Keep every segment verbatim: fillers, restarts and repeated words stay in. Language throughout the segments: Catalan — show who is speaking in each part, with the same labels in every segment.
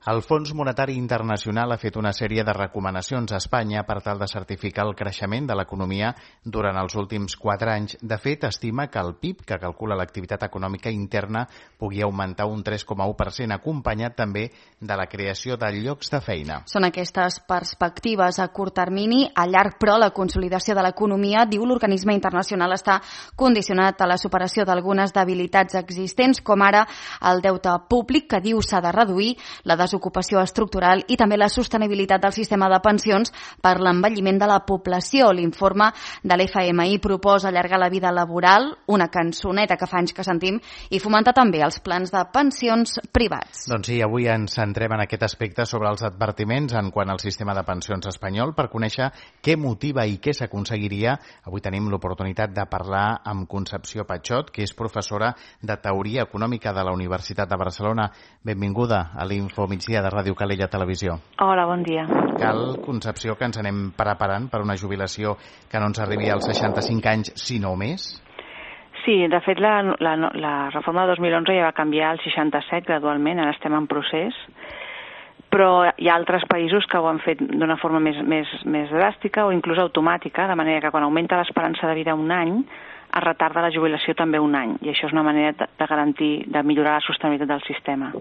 Speaker 1: El Fons Monetari Internacional ha fet una sèrie de recomanacions a Espanya per tal de certificar el creixement de l'economia durant els últims quatre anys. De fet, estima que el P I B, que calcula l'activitat econòmica interna, pugui augmentar un tres coma u per cent, acompanyat també de la creació de llocs de feina.
Speaker 2: Són aquestes perspectives a curt termini. A llarg, però, la consolidació de l'economia, diu l'organisme internacional, està condicionat a la superació d'algunes debilitats existents, com ara el deute públic, que diu s'ha de reduir, la desocupació estructural i també la sostenibilitat del sistema de pensions per l'envelliment de la població. L'informe de l'F M I proposa allargar la vida laboral, una cançoneta que fa anys que sentim, i fomentar també els plans de pensions privats.
Speaker 1: Doncs sí, avui ens centrem en aquest aspecte sobre els advertiments en quant al sistema de pensions espanyol. Per conèixer què motiva i què s'aconseguiria, avui tenim l'oportunitat de parlar amb Concepció Patxot, que és professora de Teoria Econòmica de la Universitat de Barcelona. Benvinguda a l'Info Migdia de Ràdio Calella Televisió.
Speaker 3: Hola, bon dia.
Speaker 1: Cal, Concepció, que ens anem preparant per una jubilació que no ens arribi als seixanta-cinc anys, sinó més?
Speaker 3: Sí, de fet, la, la, la reforma de dos mil onze ja va canviar al seixanta-set gradualment, ara estem en procés, però hi ha altres països que ho han fet d'una forma més, més, més dràstica o inclús automàtica, de manera que quan augmenta l'esperança de vida un any, es retarda la jubilació també un any, i això és una manera de, de garantir, de millorar la sostenibilitat del sistema.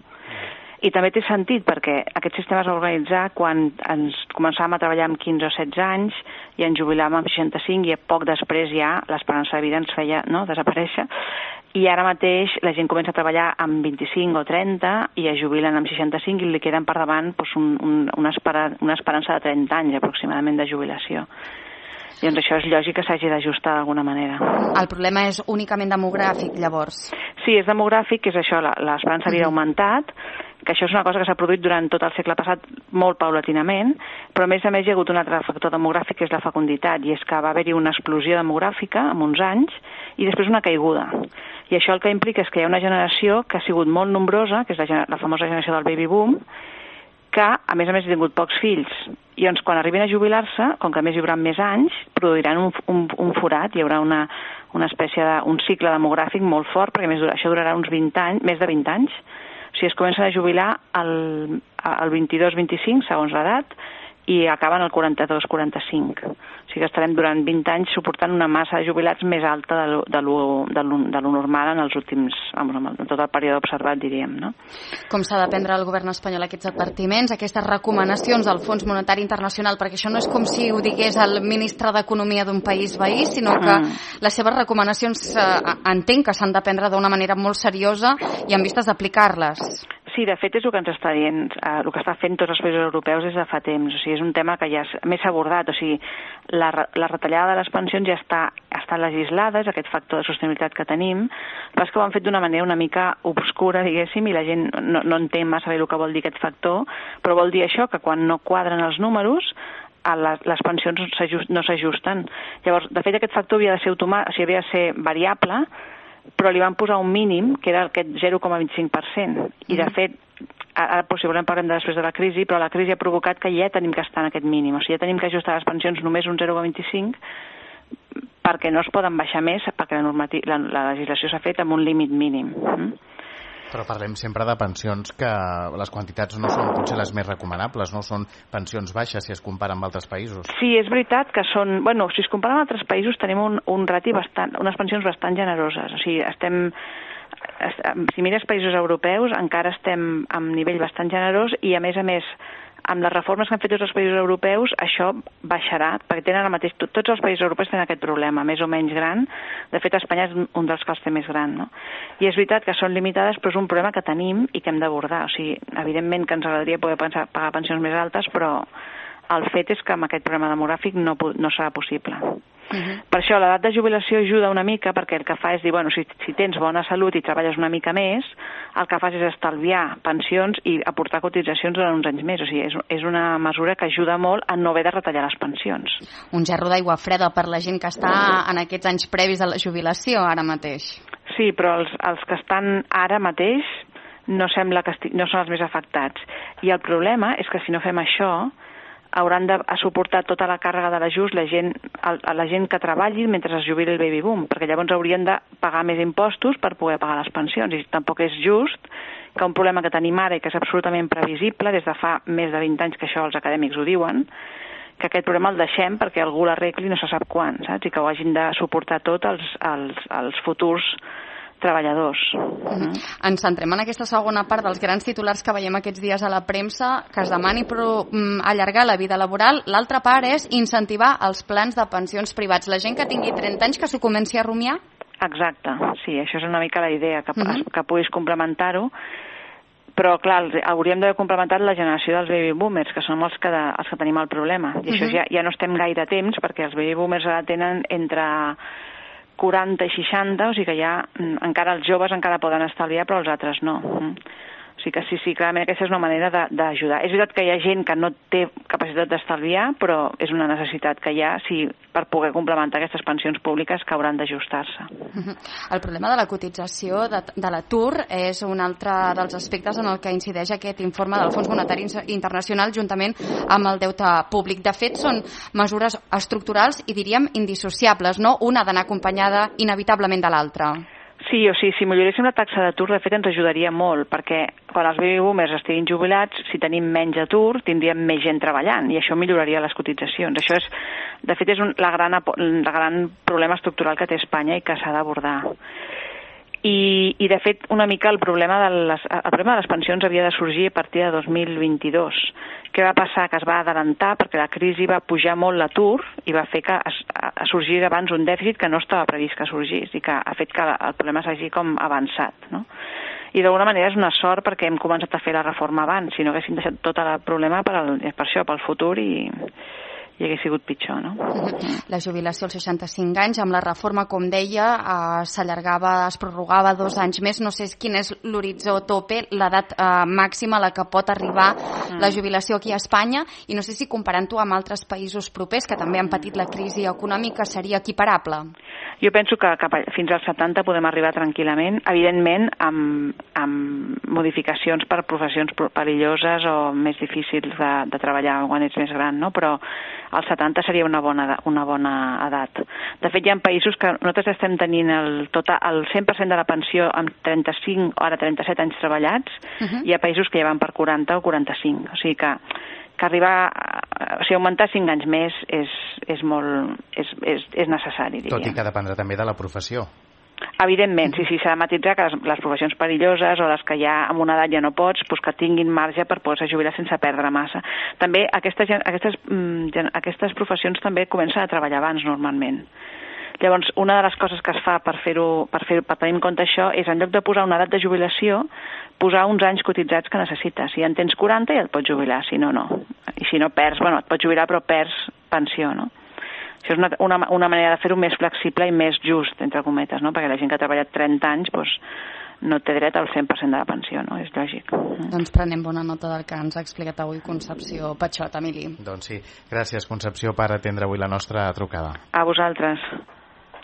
Speaker 3: I també té sentit perquè aquest sistema es va organitzar quan ens començàvem a treballar amb quinze o setze anys i ens jubilàvem amb seixanta-cinc i poc després ja l'esperança de vida ens feia no, desaparèixer. I ara mateix la gent comença a treballar amb vint-i-cinc o trenta i es jubilen amb seixanta-cinc i li queden per davant doncs, un, un, una, espera, una esperança de trenta anys aproximadament de jubilació. Doncs això és lògic que s'hagi d'ajustar d'alguna manera.
Speaker 2: El problema és únicament demogràfic, llavors?
Speaker 3: Sí, és demogràfic, que és això, l'esperança de vida ha augmentat, que això és una cosa que s'ha produït durant tot el segle passat molt paulatinament, però a més a més hi ha hagut un altre factor demogràfic, que és la fecunditat, i és que va haver-hi una explosió demogràfica en uns anys i després una caiguda. I això el que implica és que hi ha una generació que ha sigut molt nombrosa, que és la, la famosa generació del baby boom, que a més a més ha tingut pocs fills. I doncs quan arribin a jubilar-se, com que a més hi haurà més anys, produiran un, un, un forat, hi haurà una, una espècie de, un cicle demogràfic molt fort, perquè a més això durarà uns vint anys, més de vint anys. O sigui, es comencen a jubilar al, al vint-i-dos vint-i-cinc, segons l'edat, i acaben al quaranta-dos quaranta-cinc. O sigui que estarem durant vint anys suportant una massa de jubilats més alta de lo, de lo, de lo, de lo normal en els últims, vamos, en tot el període observat, diríem, no?
Speaker 2: Com s'ha de prendre el govern espanyol aquests advertiments, aquestes recomanacions del Fons Monetari Internacional? Perquè això no és com si ho digués el ministre d'Economia d'un país veí, sinó que mm. les seves recomanacions eh, entenc que s'han de prendre d'una manera molt seriosa i en vistes d'aplicar-les.
Speaker 3: Sí, de fet és el que ens està dient, eh, el que està fent tots els països europeus des de fa temps. O sigui, és un tema que ja més s'ha abordat. O sigui, la, la retallada de les pensions ja està, està legislada, és aquest factor de sostenibilitat que tenim, però és que ho han fet d'una manera una mica obscura, diguéssim, i la gent no, no entén massa bé el que vol dir aquest factor, però vol dir això, que quan no quadren els números, a les, les pensions no s'ajusten. Llavors, de fet, aquest factor havia de ser automàtic, o sigui, havia de ser variable, però li van posar un mínim, que era aquest zero coma vint-i-cinc per cent. I, de fet, ara possiblement parlem de després de la crisi, però la crisi ha provocat que ja tenim que estar en aquest mínim. O sigui, ja tenim que ajustar les pensions només un zero coma vint-i-cinc perquè no es poden baixar més, perquè la, normati- la, la legislació s'ha fet amb un límit mínim. Mm?
Speaker 1: Però parlem sempre de pensions que les quantitats no són potser les més recomanables, no? Són pensions baixes si es compara amb altres països.
Speaker 3: Sí, és veritat que són... Bueno, si es compara amb altres països tenim un, un rati bastant, unes pensions bastant generoses. O sigui, estem... Si mires països europeus encara estem amb nivell bastant generós i a més a més amb les reformes que han fet tots els països europeus això baixarà, perquè tenen el mateix, tots els països europeus tenen aquest problema, més o menys gran. De fet, Espanya és un dels que els té més gran, no? I és veritat que són limitades, però és un problema que tenim i que hem d'abordar. O sigui, evidentment que ens agradaria poder pensar, pagar pensions més altes, però el fet és que amb aquest problema demogràfic no, no serà possible. Uh-huh. Per això l'edat de jubilació ajuda una mica perquè el que fa és dir, bueno, si, si tens bona salut i treballes una mica més, el que fas és estalviar pensions i aportar cotitzacions durant uns anys més. O sigui, és, és una mesura que ajuda molt a no haver de retallar les pensions.
Speaker 2: Un gerro d'aigua freda per la gent que està en aquests anys previs a la jubilació ara mateix.
Speaker 3: Sí, però els, els que estan ara mateix no sembla que esti- no són els més afectats. I el problema és que si no fem això, hauran de suportar tota la càrrega de l'ajust la gent, la gent que treballi mentre es jubili el baby boom, perquè llavors haurien de pagar més impostos per poder pagar les pensions, i tampoc és just que un problema que tenim ara i que és absolutament previsible, des de fa més de vint anys que això els acadèmics ho diuen, que aquest problema el deixem perquè algú l'arregli no se sap quan, saps? I que ho hagin de suportar tot els, els, els futurs treballadors.
Speaker 2: Mm-hmm. Ens centrem en aquesta segona part dels grans titulars que veiem aquests dies a la premsa, que es demani però, mm, allargar la vida laboral. L'altra part és incentivar els plans de pensions privats. La gent que tingui trenta anys que s'ho comenci a rumiar?
Speaker 3: Exacte, sí, això és una mica la idea, que, mm-hmm. que puguis complementar-ho. Però, clar, hauríem d'haver complementat la generació dels baby boomers, que som els que, de, els que tenim el problema. I uh-huh. això ja, ja no estem gaire temps, perquè els baby boomers ara tenen entre quaranta i seixanta, o sigui que ja encara els joves encara poden estalviar, però els altres no. O sigui que sí, sí, clarament aquesta és una manera d'ajudar. És veritat que hi ha gent que no té capacitat d'estalviar, però és una necessitat que hi ha sí, per poder complementar aquestes pensions públiques que hauran d'ajustar-se.
Speaker 2: Uh-huh. El problema de la cotització de, de l'atur és un altre dels aspectes en el que incideix aquest informe del Fons Monetari Internacional juntament amb el deute públic. De fet, són mesures estructurals i diríem indissociables, no? Una d'anar acompanyada inevitablement de l'altra.
Speaker 3: Sí, o sigui, si milloréssim la taxa d'atur, de fet ens ajudaria molt, perquè quan els baby boomers estiguin jubilats, si tenim menys atur, tindríem més gent treballant, i això milloraria les cotitzacions. Això és, de fet, és un, la, gran, la gran problema estructural que té Espanya i que s'ha d'abordar. I, I, de fet, una mica el problema, de les, el problema de les pensions havia de sorgir a partir de dos mil vint-i-dos. Què va passar? Que es va adelantar perquè la crisi va pujar molt l'atur i va fer que es, es sorgís abans un dèficit que no estava previst que sorgís i que ha fet que el problema s'hagi com avançat, no? I d'alguna manera és una sort perquè hem començat a fer la reforma abans, si no haguéssim deixat tot el problema per, al, per això, pel futur i... i hagués sigut pitjor, no?
Speaker 2: La jubilació als seixanta-cinc anys, amb la reforma, com deia, eh, s'allargava, es prorrogava dos anys més. No sé quin és l'horitzó tope, l'edat eh, màxima a la que pot arribar mm. la jubilació aquí a Espanya, i no sé si comparant-ho amb altres països propers que també han patit la crisi econòmica seria equiparable.
Speaker 3: Jo penso que cap a, fins als setanta podem arribar tranquil·lament, evidentment amb, amb modificacions per professions perilloses o més difícils de, de treballar quan ets més gran, no? Però als setanta seria una bona, una bona edat. De fet, hi ha països que nosaltres estem tenint el, tot, el cent per cent de la pensió amb trenta-cinc o ara trenta-set anys treballats, uh-huh. Hi ha països que ja van per quaranta o quaranta-cinc, o sigui que que arribar, o sigui, augmentar cinc anys més és, és molt, és, és, és necessari, diria.
Speaker 1: Tot i que dependrà també de la professió.
Speaker 3: Evidentment, sí, sí, s'ha de matisar que les, les professions perilloses o les que ja amb una edat ja no pots, doncs que tinguin marge per poder-se jubilar sense perdre massa. També aquestes, aquestes, aquestes professions també comencen a treballar abans normalment. Llavors, una de les coses que es fa per fer-ho, per, fer, per tenir en compte això, és en lloc de posar una edat de jubilació, posar uns anys cotitzats que necessites. Si en tens quaranta ja et pots jubilar, si no, no. I si no perds, bueno, et pots jubilar però perds pensió, no? Això és una, una, una manera de fer-ho més flexible i més just, entre cometes, no? Perquè la gent que ha treballat trenta anys, doncs, no té dret al cent per cent de la pensió, no? És lògic.
Speaker 2: Doncs prenem bona nota del que ens ha explicat avui Concepció Patxot, Emili.
Speaker 1: Doncs sí, gràcies Concepció per atendre avui la nostra trucada.
Speaker 3: A vosaltres.